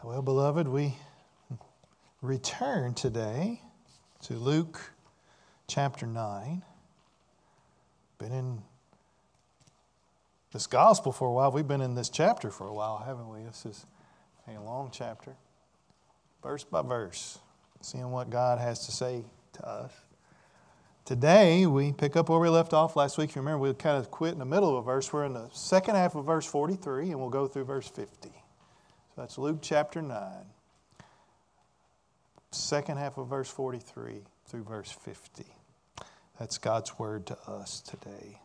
Well, beloved, we return today to Luke chapter 9. Been in this gospel for a while. We've been in this chapter for a while, haven't we? This is a long chapter, verse by verse, seeing what God has to say to us. Today, we pick up where we left off last week. If you remember, we kind of quit in the middle of a verse. We're in the second half of verse 43, and we'll go through verse 50. So that's Luke chapter 9. Second half of verse 43 through verse 50. That's God's word to us today.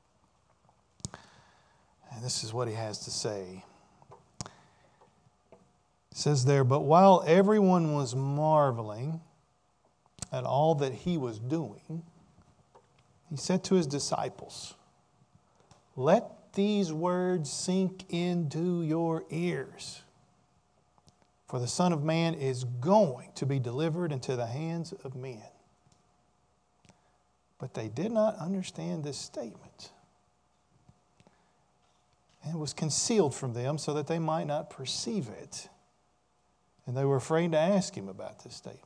And this is what He has to say. It says there, "But while everyone was marveling at all that He was doing, He said to His disciples, 'Let these words sink into your ears. For the Son of Man is going to be delivered into the hands of men.' But they did not understand this statement. And it was concealed from them so that they might not perceive it. And they were afraid to ask Him about this statement.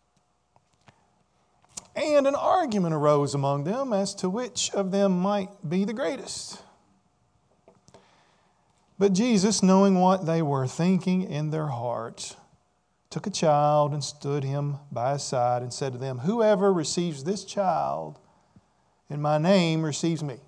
And an argument arose among them as to which of them might be the greatest. But Jesus, knowing what they were thinking in their hearts, took a child and stood him by his side and said to them, 'Whoever receives this child in my name receives me.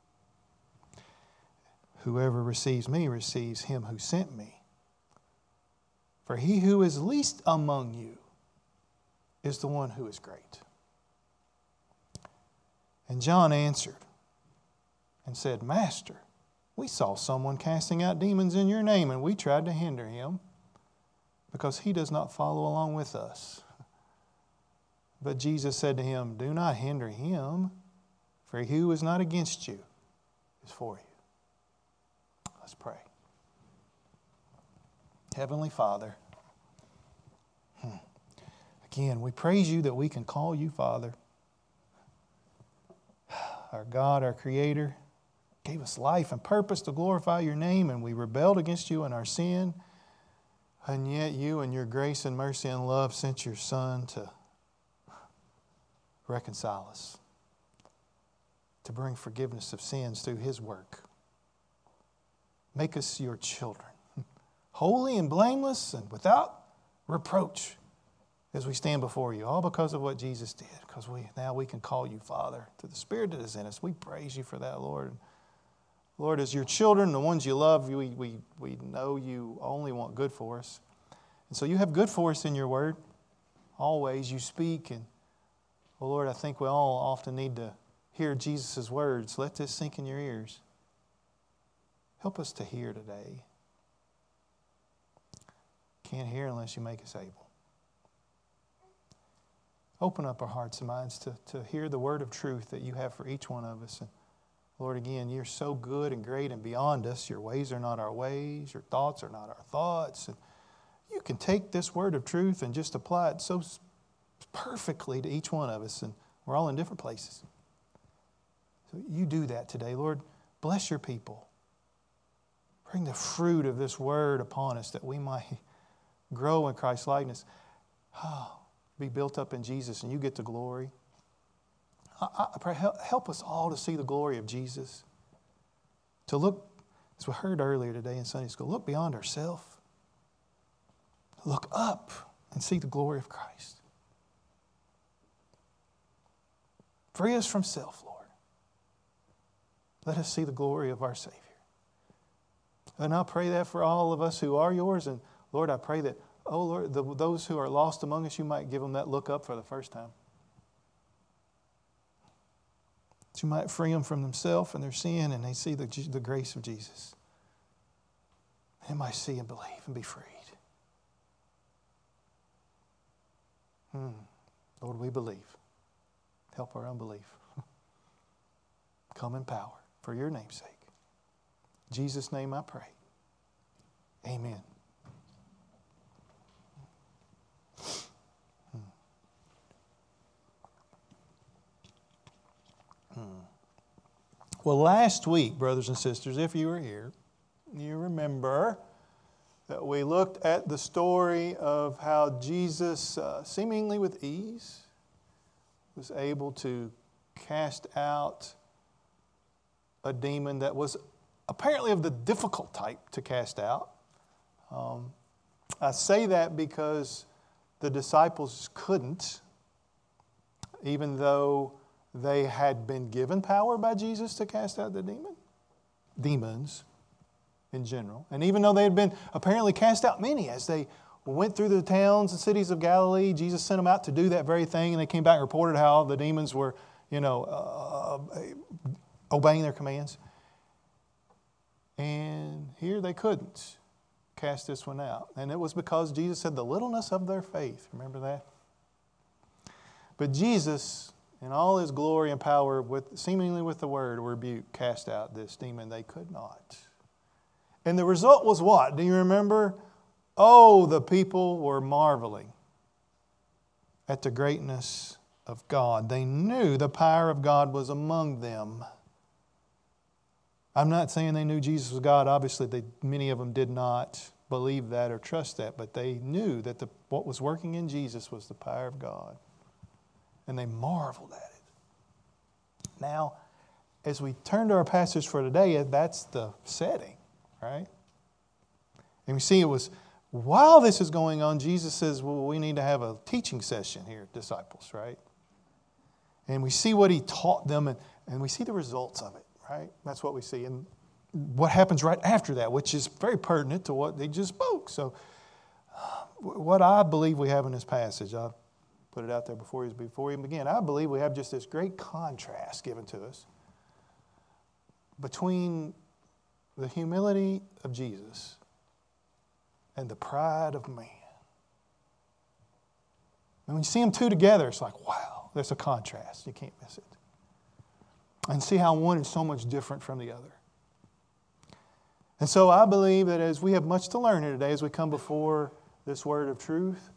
Whoever receives me receives him who sent me. For he who is least among you is the one who is great.' And John answered and said, 'Master, we saw someone casting out demons in your name, and we tried to hinder him because he does not follow along with us.' But Jesus said to him, 'Do not hinder him, for he who is not against you is for you.'" Let's pray. Heavenly Father, again, we praise You that we can call You Father. Our God, our Creator, gave us life and purpose to glorify Your name, and we rebelled against You in our sin. And yet You, in Your grace and mercy and love, sent Your Son to reconcile us, to bring forgiveness of sins through His work. Make us Your children, holy and blameless and without reproach as we stand before You, all because of what Jesus did, because now we can call You Father to the Spirit that is in us. We praise You for that, Lord. Lord, as Your children, the ones You love, we know You only want good for us. And so You have good for us in Your Word. Always You speak. And, oh Lord, I think we all often need to hear Jesus' words. Let this sink in your ears. Help us to hear today. Can't hear unless You make us able. Open up our hearts and minds to hear the word of truth that You have for each one of us. And Lord, again, You're so good and great and beyond us. Your ways are not our ways. Your thoughts are not our thoughts. And You can take this word of truth and just apply it so perfectly to each one of us. And we're all in different places. So You do that today. Lord, bless Your people. Bring the fruit of this word upon us that we might grow in Christ's likeness. Be built up in Jesus, and You get the glory. I pray, help us all to see the glory of Jesus. To look, as we heard earlier today in Sunday school, look beyond ourselves. Look up and see the glory of Christ. Free us from self, Lord. Let us see the glory of our Savior. And I pray that for all of us who are Yours. And Lord, I pray that, oh Lord, those who are lost among us, You might give them that look up for the first time. That You might free them from themselves and their sin, and they see the grace of Jesus. They might see and believe and be freed. Lord, we believe. Help our unbelief. Come in power for Your name's sake. In Jesus' name I pray. Amen. Well, last week, brothers and sisters, if you were here, you remember that we looked at the story of how Jesus, seemingly with ease, was able to cast out a demon that was apparently of the difficult type to cast out. I say that because the disciples couldn't, even though they had been given power by Jesus to cast out the demons in general. And even though they had been apparently cast out many as they went through the towns and cities of Galilee, Jesus sent them out to do that very thing, and they came back and reported how the demons were, obeying their commands. And here they couldn't cast this one out. And it was because Jesus said the littleness of their faith. Remember that? But Jesus, in all His glory and power, seemingly with the word rebuke, cast out this demon. They could not. And the result was what? Do you remember? Oh, the people were marveling at the greatness of God. They knew the power of God was among them. I'm not saying they knew Jesus was God. Obviously, many of them did not believe that or trust that, but they knew that what was working in Jesus was the power of God. And they marveled at it. Now, as we turn to our passage for today, that's the setting, right? And we see it was, while this is going on, Jesus says, well, we need to have a teaching session here, disciples, right? And we see what He taught them, and we see the results of it, right? That's what we see. And what happens right after that, which is very pertinent to what they just spoke. So what I believe we have in this passage, I'll put it out there before we even begin. I believe we have just this great contrast given to us between the humility of Jesus and the pride of man. And when you see them two together, it's like, wow, there's a contrast. You can't miss it. And see how one is so much different from the other. And so I believe that as we have much to learn here today, as we come before this word of truth,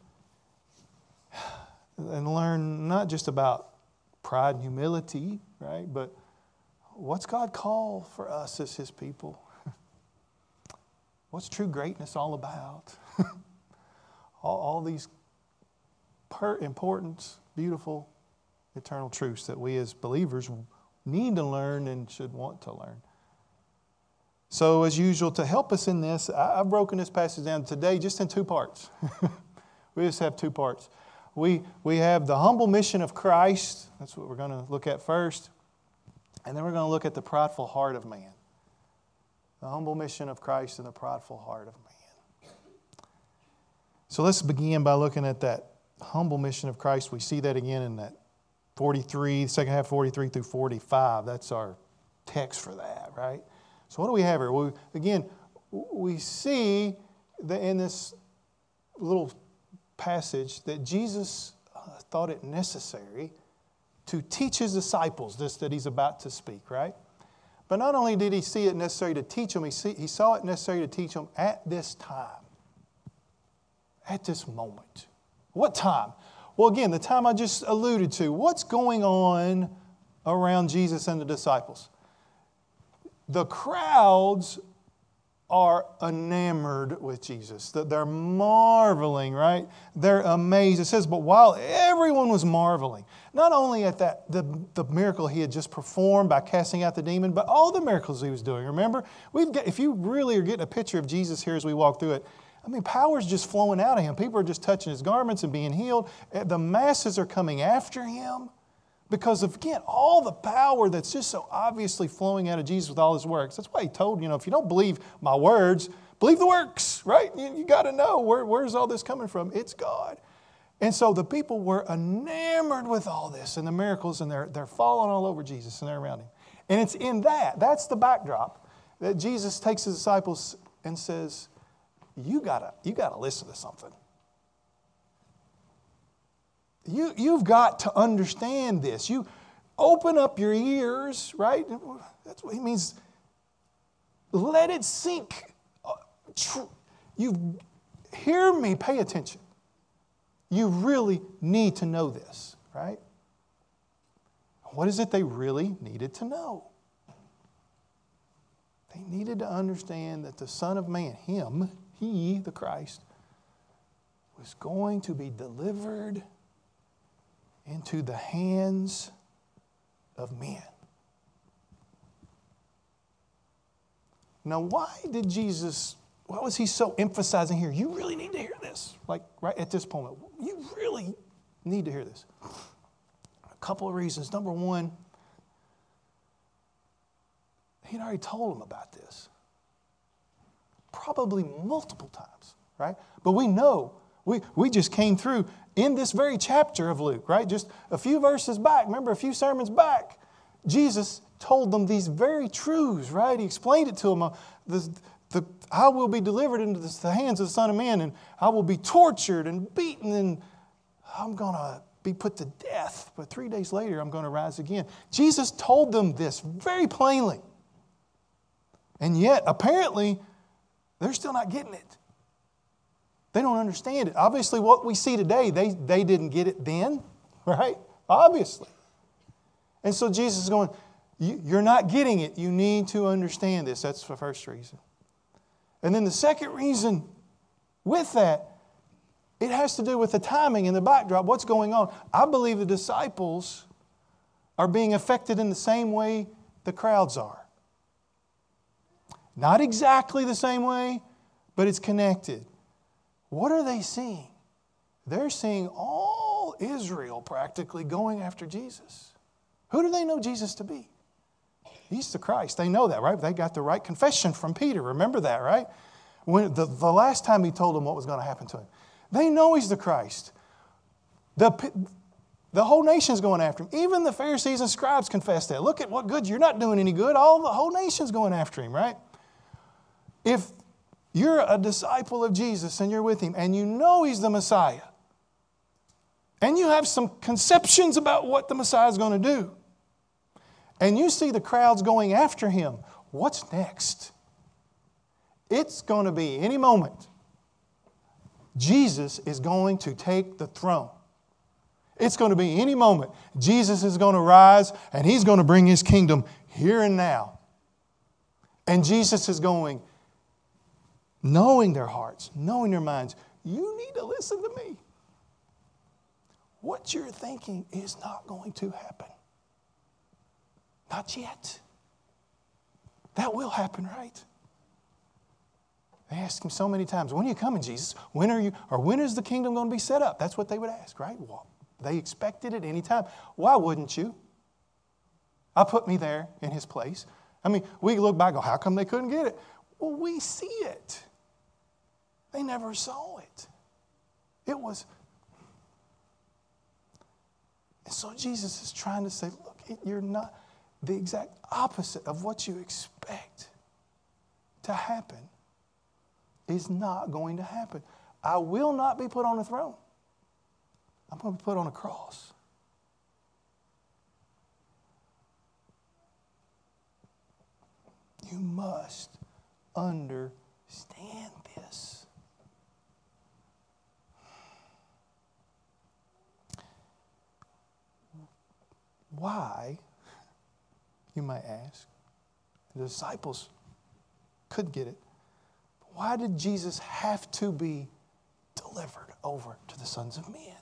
and learn not just about pride and humility, right, but what's God call for us as His people? What's true greatness all about? all these important, beautiful, eternal truths that we as believers need to learn and should want to learn. So as usual, to help us in this, I've broken this passage down today just in two parts. We just have two parts. We have the humble mission of Christ. That's what we're going to look at first. And then we're going to look at the prideful heart of man. The humble mission of Christ and the prideful heart of man. So let's begin by looking at that humble mission of Christ. We see that again in that 43, second half 43 through 45. That's our text for that, right? So what do we have here? Well, again, we see that in this little passage that Jesus thought it necessary to teach His disciples this that He's about to speak, right? But not only did He see it necessary to teach them, He saw it necessary to teach them at this time, at this moment. What time? Well, again, the time I just alluded to. What's going on around Jesus and the disciples? The crowds are enamored with Jesus. They're marveling, right? They're amazed. It says, but while everyone was marveling, not only at the miracle He had just performed by casting out the demon, but all the miracles He was doing. Remember, if you really are getting a picture of Jesus here as we walk through it, I mean, power's just flowing out of Him. People are just touching His garments and being healed. The masses are coming after Him. Because of, again, all the power that's just so obviously flowing out of Jesus with all His works. That's why He told, if you don't believe my words, believe the works, right? You got to know where's all this coming from. It's God. And so the people were enamored with all this and the miracles, and they're falling all over Jesus and they're around Him. And it's in that's the backdrop, that Jesus takes His disciples and says, you gotta listen to something. You've got to understand this. You open up your ears, right? That's what He means. Let it sink. You hear me, pay attention. You really need to know this, right? What is it they really needed to know? They needed to understand that the Son of Man, Him, He, the Christ, was going to be delivered into the hands of men. Now, why was he so emphasizing here? You really need to hear this. Like right at this moment, you really need to hear this. A couple of reasons. Number one, he'd already told them about this. Probably multiple times, right? But we know, we just came through in this very chapter of Luke, right? Just a few verses back, remember a few sermons back, Jesus told them these very truths, right? He explained it to them. I will be delivered into the hands of the Son of Man, and I will be tortured and beaten, and I'm going to be put to death. But 3 days later, I'm going to rise again. Jesus told them this very plainly. And yet, apparently, they're still not getting it. They don't understand it. Obviously, what we see today, they didn't get it then, right? Obviously. And so Jesus is going, you're not getting it. You need to understand this. That's the first reason. And then the second reason with that, it has to do with the timing and the backdrop. What's going on? I believe the disciples are being affected in the same way the crowds are. Not exactly the same way, but it's connected. What are they seeing? They're seeing all Israel practically going after Jesus. Who do they know Jesus to be? He's the Christ. They know that, right? They got the right confession from Peter. Remember that, right? When the last time he told them what was going to happen to him. They know he's the Christ. The whole nation's going after him. Even the Pharisees and scribes confess that. Look at what good. You're not doing any good. The whole nation's going after him, right? If you're a disciple of Jesus and you're with him and you know he's the Messiah and you have some conceptions about what the Messiah is going to do and you see the crowds going after him, what's next? It's going to be any moment. Jesus is going to take the throne. It's going to be any moment. Jesus is going to rise and he's going to bring his kingdom here and now. And Jesus is going, knowing their hearts, knowing their minds, you need to listen to me. What you're thinking is not going to happen. Not yet. That will happen, right? They asked him so many times, when are you coming, Jesus? When is the kingdom going to be set up? That's what they would ask, right? Well, they expected it any time. Why wouldn't you? I put me there in his place. I mean, we look back and go, how come they couldn't get it? Well, we see it. They never saw it. It was. And so Jesus is trying to say, look, you're not the exact opposite of what you expect to happen is not going to happen. I will not be put on a throne. I'm going to be put on a cross. You must understand this. Why, you might ask, the disciples could get it. Why did Jesus have to be delivered over to the sons of men?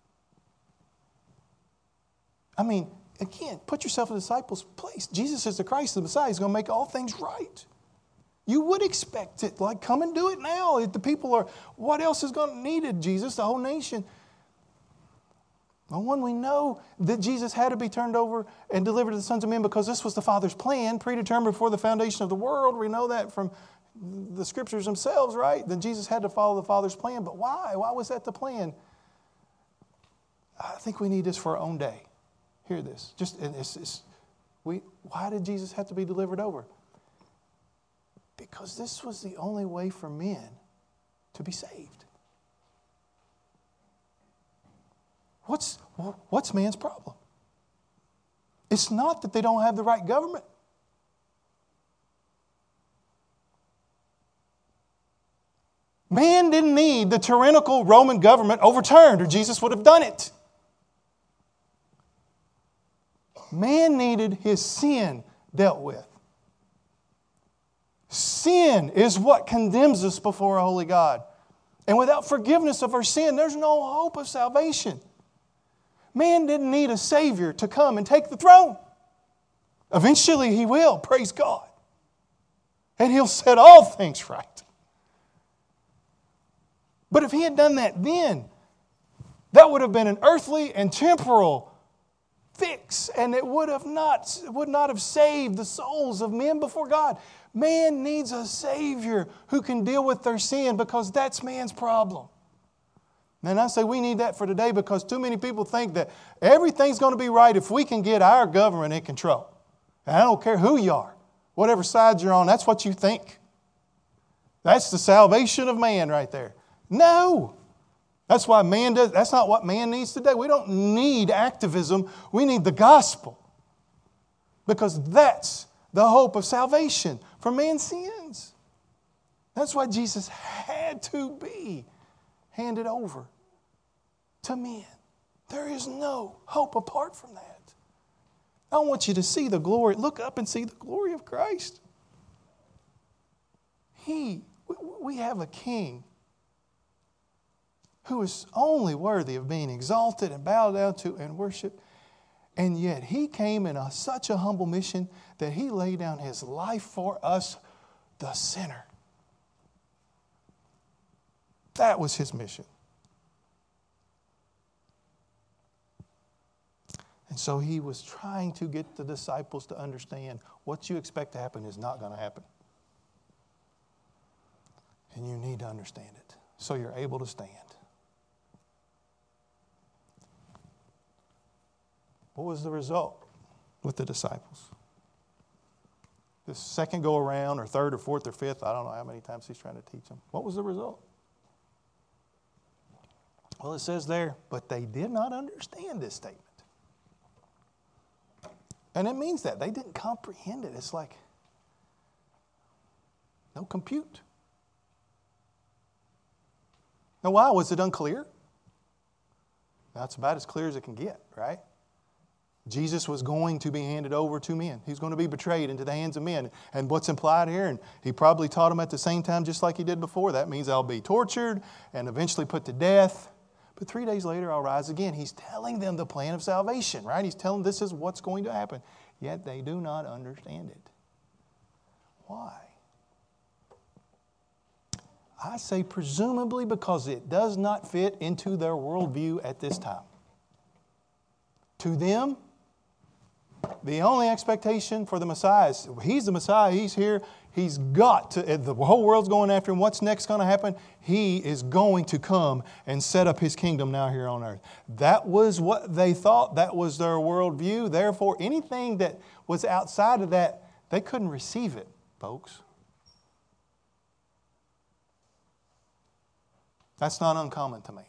I mean, again, put yourself in the disciples' place. Jesus is the Christ, the Messiah. He's going to make all things right. You would expect it, like, come and do it now. If the people are, what else is going to need it, Jesus, the whole nation? Well, one, we know that Jesus had to be turned over and delivered to the sons of men because this was the Father's plan, predetermined before the foundation of the world. We know that from the Scriptures themselves, right? That Jesus had to follow the Father's plan. But why? Why was that the plan? I think we need this for our own day. Hear this. Why did Jesus have to be delivered over? Because this was the only way for men to be saved. What's man's problem? It's not that they don't have the right government. Man didn't need the tyrannical Roman government overturned, or Jesus would have done it. Man needed his sin dealt with. Sin is what condemns us before a holy God. And without forgiveness of our sin, there's no hope of salvation. Man didn't need a Savior to come and take the throne. Eventually He will, praise God. And He'll set all things right. But if He had done that then, that would have been an earthly and temporal fix, and it would not have saved the souls of men before God. Man needs a Savior who can deal with their sin, because that's man's problem. And I say we need that for today, because too many people think that everything's going to be right if we can get our government in control. And I don't care who you are, whatever side you're on, that's what you think. That's the salvation of man right there. No! That's why man does. That's not what man needs today. We don't need activism. We need the gospel. Because that's the hope of salvation for man's sins. That's why Jesus had to be handed over to men. There is no hope apart from that. I want you to see the glory. Look up and see the glory of Christ. We have a King who is only worthy of being exalted and bowed down to and worshiped. And yet He came in such a humble mission that He laid down His life for us, the sinner. That was His mission. And so He was trying to get the disciples to understand what you expect to happen is not going to happen. And you need to understand it so you're able to stand. What was the result with the disciples? This second go around, or third or fourth or fifth, I don't know how many times He's trying to teach them. What was the result? Well, it says there, but they did not understand this statement. And it means that they didn't comprehend it. It's like no compute. Now, why? Was it unclear? That's about as clear as it can get, right? Jesus was going to be handed over to men. He's going to be betrayed into the hands of men. And what's implied here, and He probably taught them at the same time just like He did before, that means I'll be tortured and eventually put to death. But 3 days later, I'll rise again. He's telling them the plan of salvation, right? He's telling them this is what's going to happen. Yet they do not understand it. Why? I say presumably because it does not fit into their worldview at this time. To them, the only expectation for the Messiah is He's the Messiah, He's here, He's got to, the whole world's going after Him. What's next going to happen? He is going to come and set up His kingdom now here on earth. That was what they thought. That was their worldview. Therefore, anything that was outside of that, they couldn't receive it, folks. That's not uncommon to man.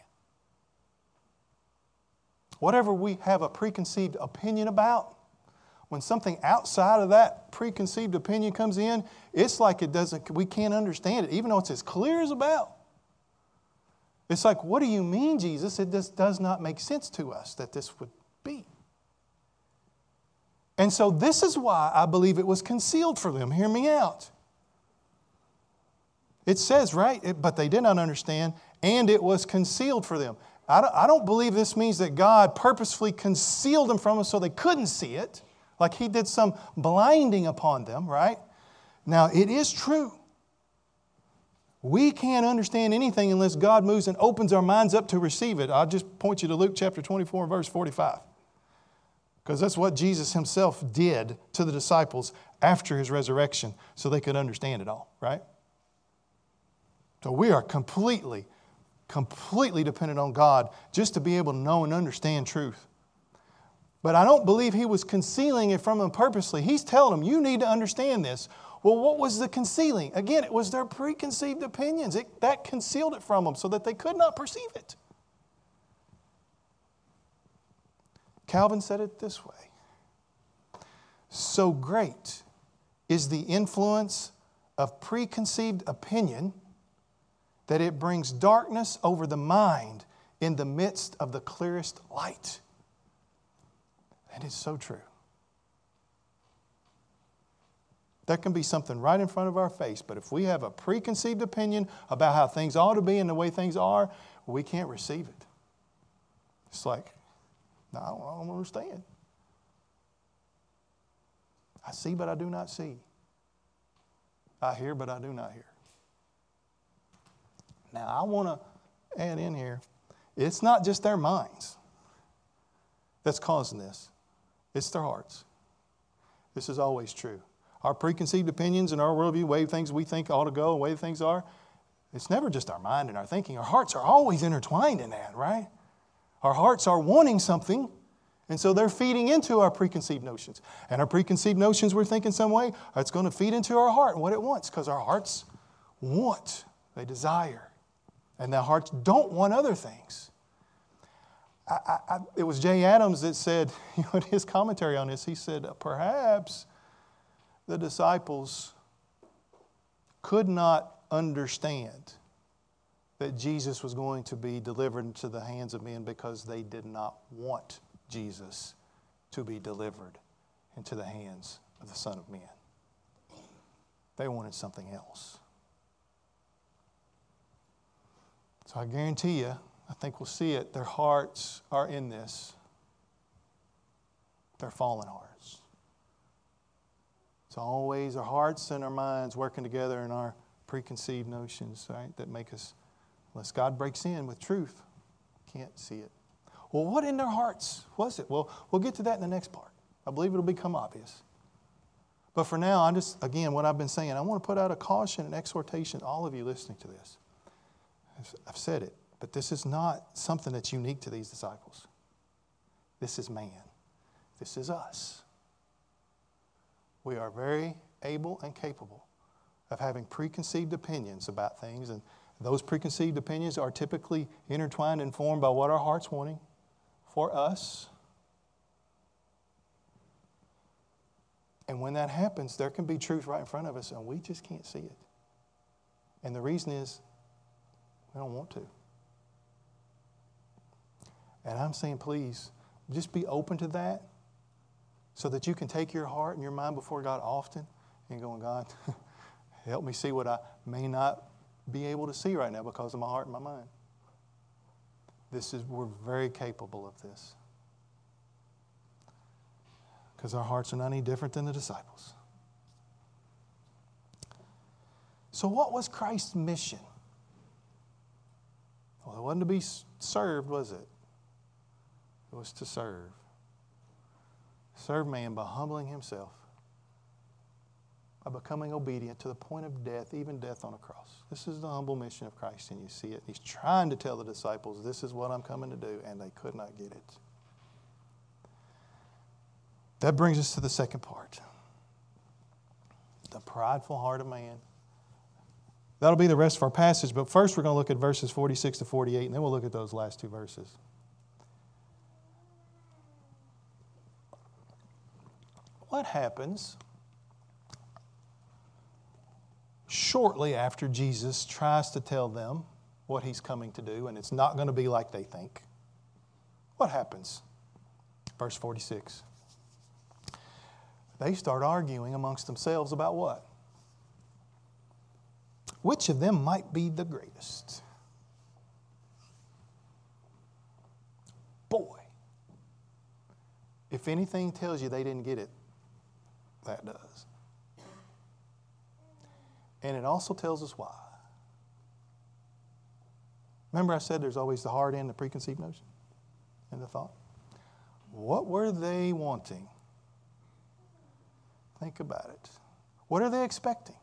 Whatever we have a preconceived opinion about, when something outside of that preconceived opinion comes in, it's like we can't understand it, even though it's as clear as a bell. It's like, what do you mean, Jesus? It just does not make sense to us that this would be. And so this is why I believe it was concealed from them. Hear me out. It says, right, but they did not understand, and it was concealed for them. I don't believe this means that God purposefully concealed them from us so they couldn't see it, like He did some blinding upon them, right? Now, it is true. We can't understand anything unless God moves and opens our minds up to receive it. I'll just point you to Luke chapter 24, verse 45. Because that's what Jesus Himself did to the disciples after His resurrection so they could understand it all, right? So we are completely dependent on God just to be able to know and understand truth. But I don't believe He was concealing it from them purposely. He's telling them, you need to understand this. Well, what was the concealing? Again, it was their preconceived opinions. That concealed it from them so that they could not perceive it. Calvin said it this way. So great is the influence of preconceived opinion that it brings darkness over the mind in the midst of the clearest light. And it's so true. There can be something right in front of our face, but if we have a preconceived opinion about how things ought to be and the way things are, we can't receive it. It's like, no, I don't understand. I see, but I do not see. I hear, but I do not hear. Now, I want to add in here, it's not just their minds that's causing this. It's their hearts. This is always true. Our preconceived opinions and our worldview, way things we think ought to go, and way things are, it's never just our mind and our thinking. Our hearts are always intertwined in that, right? Our hearts are wanting something, and so they're feeding into our preconceived notions. And our preconceived notions we're thinking some way, it's going to feed into our heart and what it wants, because our hearts want, they desire. And their hearts don't want other things. It was Jay Adams that said, in his commentary on this, he said, perhaps the disciples could not understand that Jesus was going to be delivered into the hands of men because they did not want Jesus to be delivered into the hands of the Son of Man. They wanted something else. So I guarantee you, I think we'll see it, their hearts are in this. Their fallen hearts. It's always our hearts and our minds working together in our preconceived notions, right, that make us, unless God breaks in with truth, can't see it. Well, what in their hearts was it? Well, we'll get to that in the next part. I believe it'll become obvious. But for now, again, what I've been saying, I want to put out a caution and exhortation to all of you listening to this. I've said it, but this is not something that's unique to these disciples. This is man. This is us. We are very able and capable of having preconceived opinions about things, and those preconceived opinions are typically intertwined and formed by what our heart's wanting for us. And when that happens, there can be truth right in front of us, and we just can't see it. And the reason is, we don't want to. And I'm saying, please, just be open to that so that you can take your heart and your mind before God often and go, God, help me see what I may not be able to see right now because of my heart and my mind. We're very capable of this. Because our hearts are not any different than the disciples. So what was Christ's mission? Well, it wasn't to be served, was it? It was to serve. Serve man by humbling himself, by becoming obedient to the point of death, even death on a cross. This is the humble mission of Christ, and you see it. He's trying to tell the disciples, this is what I'm coming to do, and they could not get it. That brings us to the second part. The prideful heart of man. That'll be the rest of our passage, but first we're going to look at verses 46 to 48, and then we'll look at those last two verses. What happens shortly after Jesus tries to tell them what he's coming to do, and it's not going to be like they think? What happens? Verse 46. They start arguing amongst themselves about what? Which of them might be the greatest? Boy, if anything tells you they didn't get it, that does. And it also tells us why. Remember I said there's always the heart end, the preconceived notion, and the thought. What were they wanting? Think about it. What are they expecting?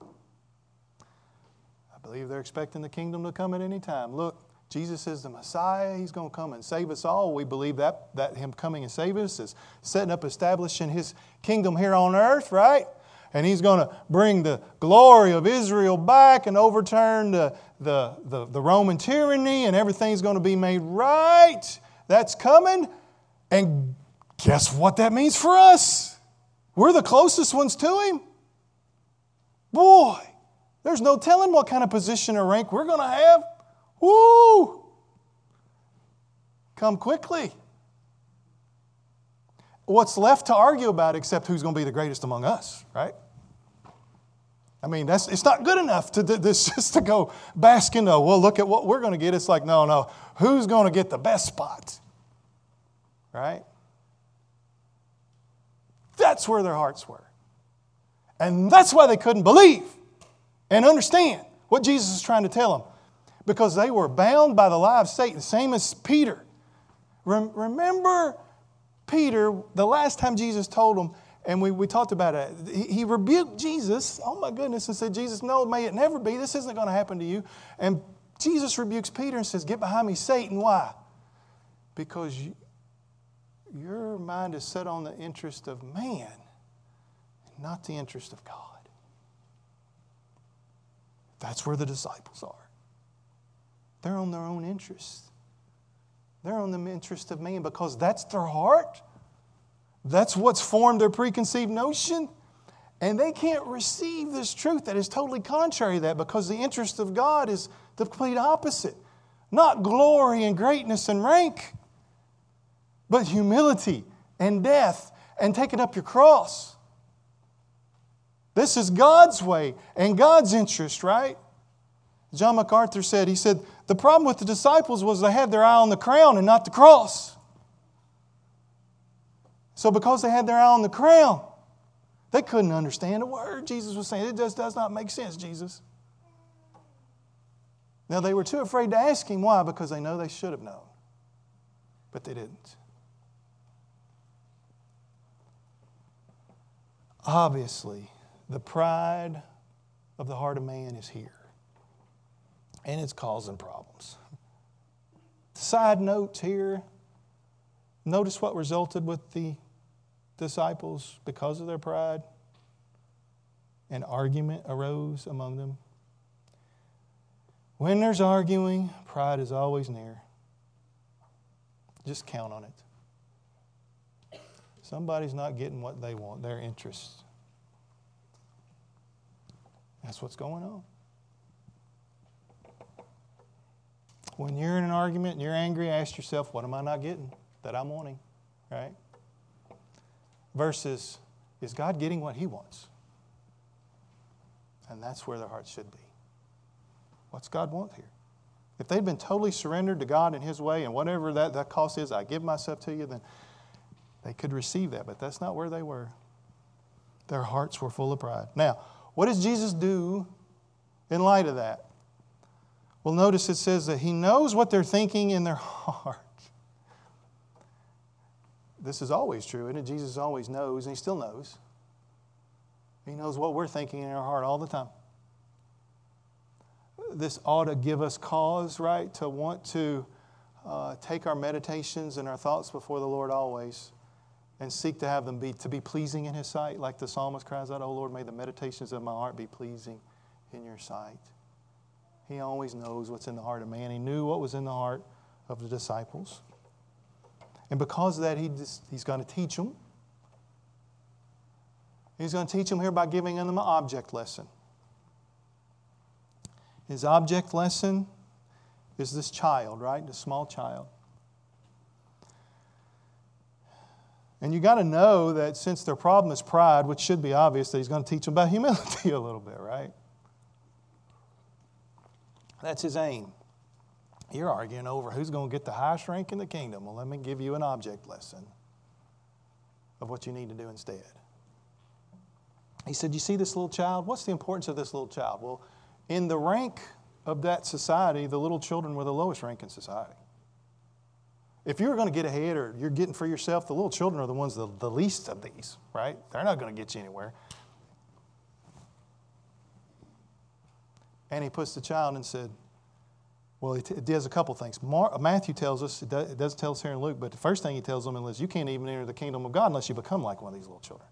I believe they're expecting the kingdom to come at any time. Look, Jesus is the Messiah. He's going to come and save us all. We believe that Him coming and saving us is setting up, establishing His kingdom here on earth, right? And He's going to bring the glory of Israel back and overturn the Roman tyranny, and everything's going to be made right. That's coming. And guess what that means for us? We're the closest ones to Him. Boy, there's no telling what kind of position or rank we're going to have. Woo! Come quickly. What's left to argue about except who's going to be the greatest among us, right? I mean, it's not good enough just to go bask in well, look at what we're going to get. It's like, no, who's going to get the best spot? Right? That's where their hearts were. And that's why they couldn't believe and understand what Jesus is trying to tell them. Because they were bound by the lie of Satan, same as Peter. Remember Peter, the last time Jesus told him, and we talked about it, he rebuked Jesus, oh my goodness, and said, Jesus, no, may it never be. This isn't going to happen to you. And Jesus rebukes Peter and says, get behind me, Satan. Why? Because your mind is set on the interest of man, not the interest of God. That's where the disciples are. They're on their own interest. They're on the interest of man because that's their heart. That's what's formed their preconceived notion. And they can't receive this truth that is totally contrary to that because the interest of God is the complete opposite. Not glory and greatness and rank, but humility and death and taking up your cross. This is God's way and God's interest, right? John MacArthur said, the problem with the disciples was they had their eye on the crown and not the cross. So because they had their eye on the crown, they couldn't understand a word Jesus was saying. It just does not make sense, Jesus. Now they were too afraid to ask Him. Why? Because they know they should have known. But they didn't. Obviously, the pride of the heart of man is here. And it's causing problems. Side notes here. Notice what resulted with the disciples because of their pride. An argument arose among them. When there's arguing, pride is always near. Just count on it. Somebody's not getting what they want, their interests. That's what's going on. When you're in an argument and you're angry, ask yourself, what am I not getting that I'm wanting? Right? Versus, is God getting what He wants? And that's where their heart should be. What's God want here? If they'd been totally surrendered to God in His way and whatever that cost is, I give myself to you, then they could receive that. But that's not where they were. Their hearts were full of pride. Now, what does Jesus do in light of that? Well, notice it says that He knows what they're thinking in their heart. This is always true, isn't it? Jesus always knows, and He still knows. He knows what we're thinking in our heart all the time. This ought to give us cause, right, to want to take our meditations and our thoughts before the Lord always and seek to have them be pleasing in His sight, like the psalmist cries out, "O Lord, may the meditations of my heart be pleasing in your sight." He always knows what's in the heart of man. He knew what was in the heart of the disciples. And because of that, He's going to teach them. He's going to teach them here by giving them an object lesson. His object lesson is this child, right? This small child. And you got to know that since their problem is pride, which should be obvious, that He's going to teach them about humility a little bit, right? That's His aim. You're arguing over who's going to get the highest rank in the kingdom. Well, let me give you an object lesson of what you need to do instead. He said, you see this little child? What's the importance of this little child? Well, in the rank of that society, the little children were the lowest rank in society. If you were going to get ahead or you're getting for yourself, the little children are the ones, the least of these, right? They're not going to get you anywhere. And He puts the child and said, well, it does a couple things. Matthew tells us, it doesn't tell us here in Luke, but the first thing he tells them is you can't even enter the kingdom of God unless you become like one of these little children.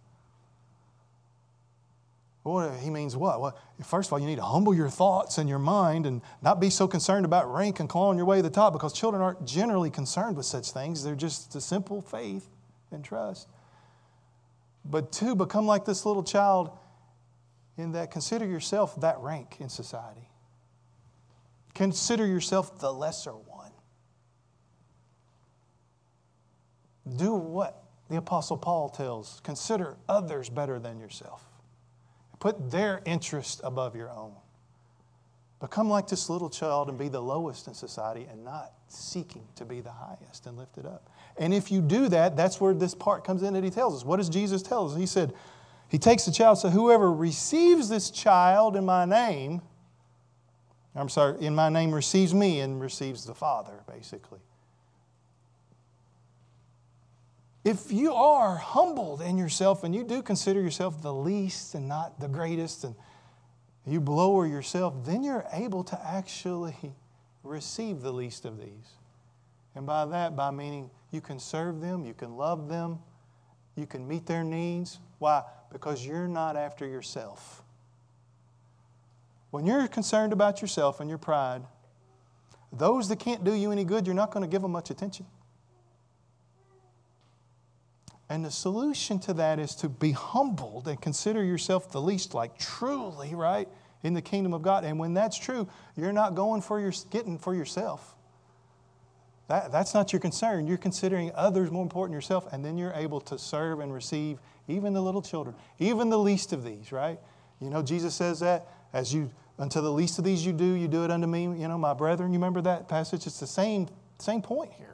Well, he means what? Well, first of all, you need to humble your thoughts and your mind and not be so concerned about rank and clawing your way to the top because children aren't generally concerned with such things. They're just a simple faith and trust. But two, become like this little child in that consider yourself that rank in society. Consider yourself the lesser one. Do what the Apostle Paul tells. Consider others better than yourself. Put their interest above your own. Become like this little child and be the lowest in society and not seeking to be the highest and lift it up. And if you do that, that's where this part comes in that he tells us. What does Jesus tell us? He said, he takes the child, so whoever receives this child in my name receives me and receives the Father, basically. If you are humbled in yourself and you do consider yourself the least and not the greatest, and you lower yourself, then you're able to actually receive the least of these. And by meaning you can serve them, you can love them, you can meet their needs. Why? Because you're not after yourself. When you're concerned about yourself and your pride, those that can't do you any good, you're not going to give them much attention. And the solution to that is to be humbled and consider yourself the least, like truly, right, in the kingdom of God. And when that's true, you're not going getting for yourself. That's not your concern. You're considering others more important than yourself, and then you're able to serve and receive even the little children, even the least of these, right? You know, Jesus says that, unto the least of these you do it unto me, my brethren. You remember that passage? It's the same point here.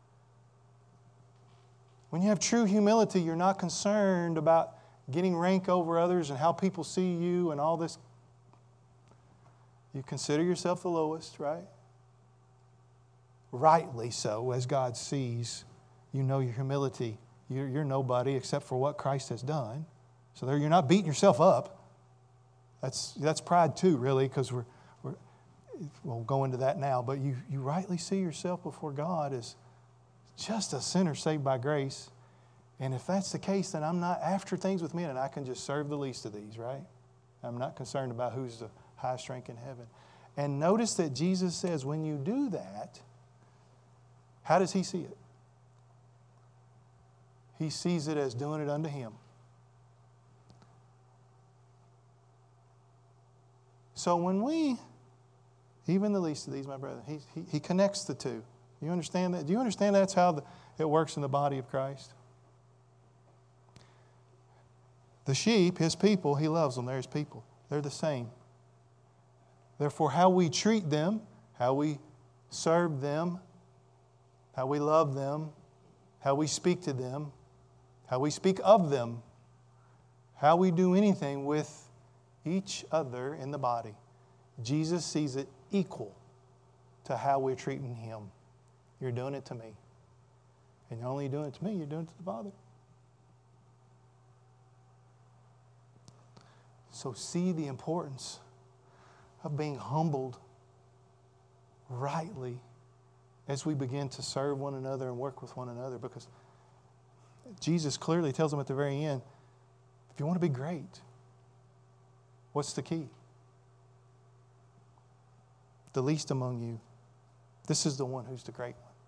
When you have true humility, you're not concerned about getting rank over others and how people see you and all this. You consider yourself the lowest, right? Rightly so, as God sees. You know your humility. You're nobody except for what Christ has done. So there, you're not beating yourself up. That's pride too, really, because we'll go into that now. But you rightly see yourself before God as just a sinner saved by grace. And if that's the case, then I'm not after things with men, and I can just serve the least of these, right? I'm not concerned about who's the highest rank in heaven. And notice that Jesus says when you do that, how does he see it? He sees it as doing it unto him. So when even the least of these, my brother, he connects the two. You understand that? Do you understand that's how it works in the body of Christ? The sheep, his people, he loves them. They're his people. They're the same. Therefore, how we treat them, how we serve them, how we love them, how we speak to them, how we speak of them, how we do anything with each other in the body, Jesus sees it equal to how we're treating him. You're doing it to me. And not only doing it to me, you're doing it to the Father. So see the importance of being humbled rightly as we begin to serve one another and work with one another, because Jesus clearly tells them at the very end, if you want to be great, what's the key? The least among you, this is the one who's the great one.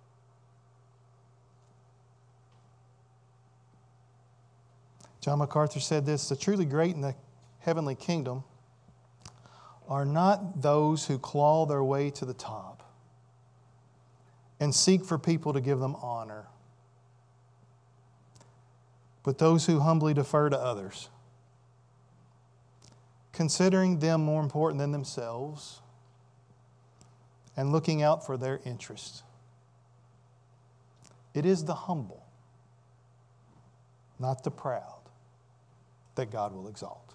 John MacArthur said this, the truly great in the heavenly kingdom are not those who claw their way to the top and seek for people to give them honor, but those who humbly defer to others, considering them more important than themselves and looking out for their interests. It is the humble, not the proud, that God will exalt.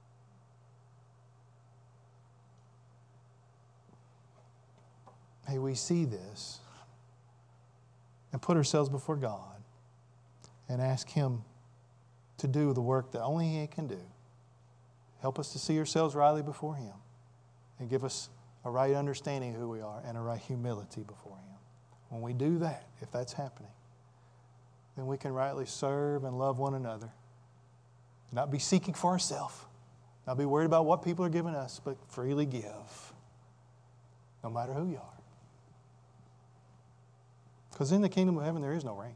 May we see this and put ourselves before God and ask Him to do the work that only He can do. Help us to see ourselves rightly before Him and give us a right understanding of who we are and a right humility before Him. When we do that, if that's happening, then we can rightly serve and love one another. Not be seeking for ourselves. Not be worried about what people are giving us, but freely give, no matter who you are. Because in the kingdom of heaven, there is no rank.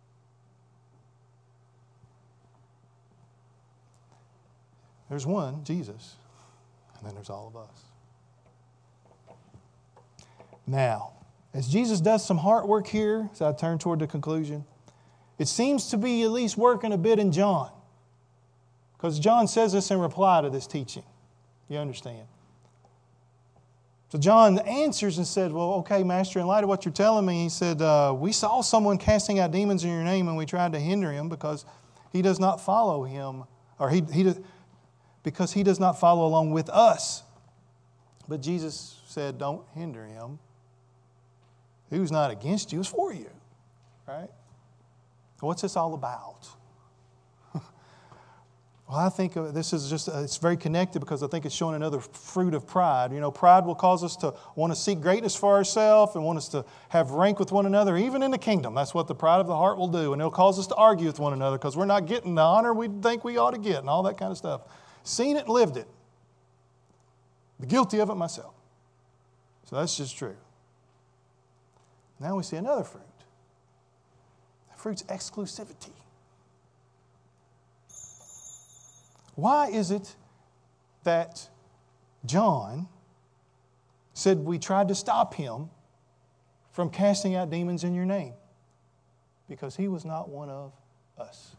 There's one, Jesus, and then there's all of us. Now, as Jesus does some heart work here, as I turn toward the conclusion, it seems to be at least working a bit in John. Because John says this in reply to this teaching. You understand? So John answers and said, well, okay, Master, in light of what you're telling me, he said, we saw someone casting out demons in your name and we tried to hinder him because he does not follow him, or because he does not follow along with us. But Jesus said, don't hinder him. He was not against you, it was for you. Right? What's this all about? Well, I think this is just, it's very connected because I think it's showing another fruit of pride. You know, pride will cause us to want to seek greatness for ourselves and want us to have rank with one another, even in the kingdom. That's what the pride of the heart will do. And it'll cause us to argue with one another because we're not getting the honor we think we ought to get and all that kind of stuff. Seen it and lived it. Been guilty of it myself. So that's just true. Now we see another fruit. The fruit's exclusivity. Why is it that John said we tried to stop him from casting out demons in your name? Because he was not one of us.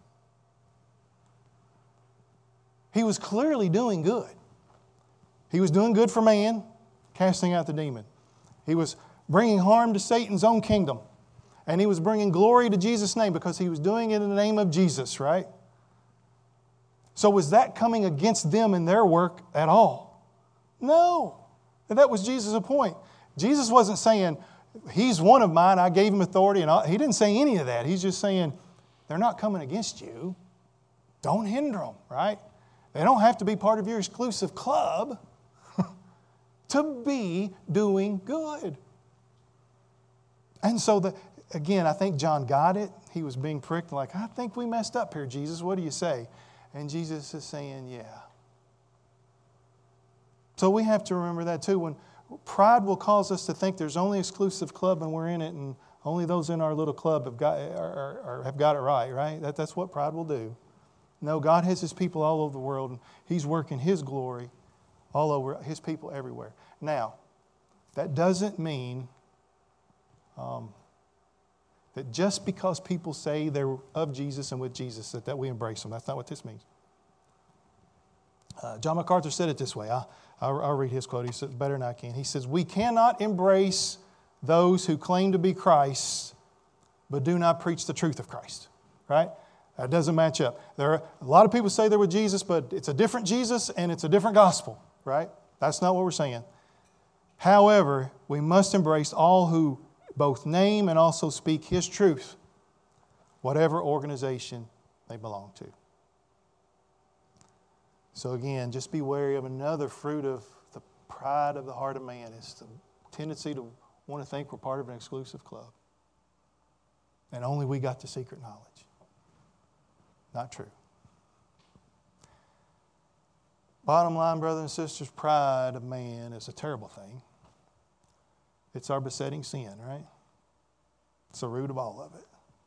He was clearly doing good. He was doing good for man, casting out the demon. He was bringing harm to Satan's own kingdom. And he was bringing glory to Jesus' name because he was doing it in the name of Jesus, right? So was that coming against them in their work at all? No. That was Jesus' point. Jesus wasn't saying, he's one of mine, I gave him authority. And he didn't say any of that. He's just saying, they're not coming against you. Don't hinder them, right? They don't have to be part of your exclusive club to be doing good. And so, again, I think John got it. He was being pricked like, I think we messed up here, Jesus. What do you say? And Jesus is saying, yeah. So we have to remember that too. When pride will cause us to think there's only exclusive club and we're in it and only those in our little club have got it right? That's what pride will do. No, God has His people all over the world and He's working His glory all over His people everywhere. Now, that doesn't mean that just because people say they're of Jesus and with Jesus, that we embrace them. That's not what this means. John MacArthur said it this way. I'll read his quote. He says better than I can. He says, we cannot embrace those who claim to be Christ but do not preach the truth of Christ. Right? That doesn't match up. There are a lot of people say they're with Jesus, but it's a different Jesus and it's a different gospel. Right? That's not what we're saying. However, we must embrace all who both name and also speak His truth, whatever organization they belong to. So again, just be wary of another fruit of the pride of the heart of man. It's the tendency to want to think we're part of an exclusive club. And only we got the secret knowledge. Not true. Bottom line, brothers and sisters, pride of man is a terrible thing. It's our besetting sin, right? It's the root of all of it.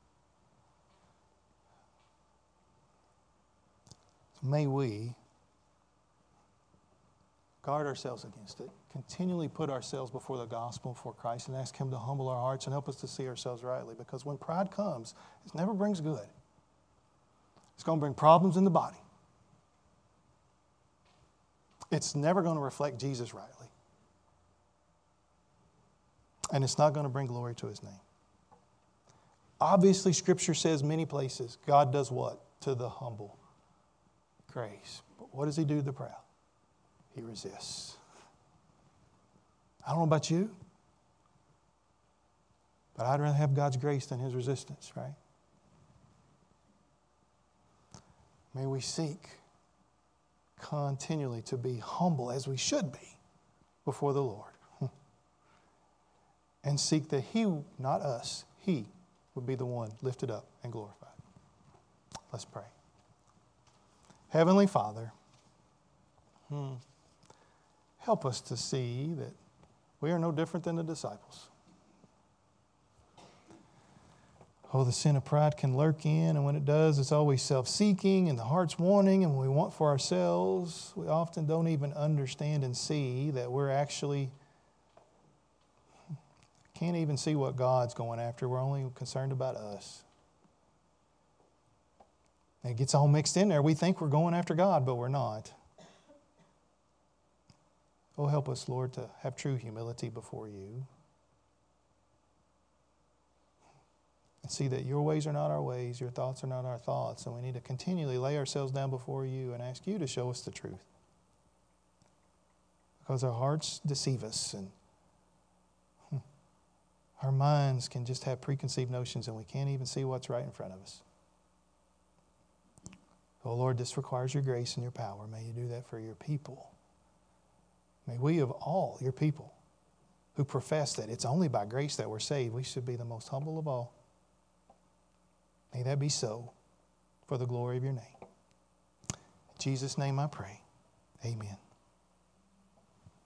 So may we guard ourselves against it, continually put ourselves before the gospel, before Christ, and ask Him to humble our hearts and help us to see ourselves rightly. Because when pride comes, it never brings good. It's going to bring problems in the body. It's never going to reflect Jesus rightly. And it's not going to bring glory to His name. Obviously, Scripture says many places, God does what? To the humble. Grace. But what does He do to the proud? He resists. I don't know about you, but I'd rather have God's grace than His resistance, right? May we seek continually to be humble as we should be before the Lord. And seek that He, not us, He would be the one lifted up and glorified. Let's pray. Heavenly Father, help us to see that we are no different than the disciples. Oh, the sin of pride can lurk in, and when it does, it's always self-seeking, and the heart's wanting, and when we want for ourselves, we often don't even understand and see that we're actually can't even see what God's going after. We're only concerned about us. It gets all mixed in there. We think we're going after God, but we're not. Oh, help us, Lord, to have true humility before you. And see that your ways are not our ways, your thoughts are not our thoughts. And we need to continually lay ourselves down before you and ask you to show us the truth. Because our hearts deceive us and our minds can just have preconceived notions and we can't even see what's right in front of us. Oh Lord, this requires your grace and your power. May you do that for your people. May we of all your people who profess that it's only by grace that we're saved, we should be the most humble of all. May that be so for the glory of your name. In Jesus' name I pray. Amen.